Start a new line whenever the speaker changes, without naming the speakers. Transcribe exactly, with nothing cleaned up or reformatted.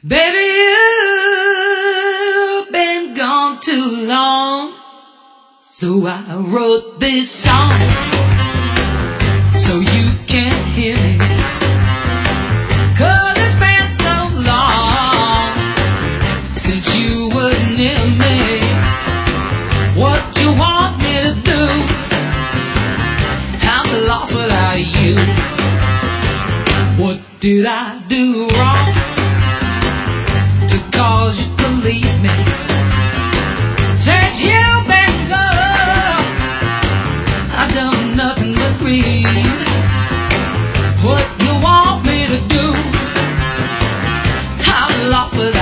Baby, you've been gone too long, so I wrote this song so you can hear me. 'Cause it's been so long since you were near me. What you want me to do? I'm lost without you. What did I do wrong to cause you to leave me? Since you've been gone, I've done nothing but grieve. What you want me to do? I'm lost without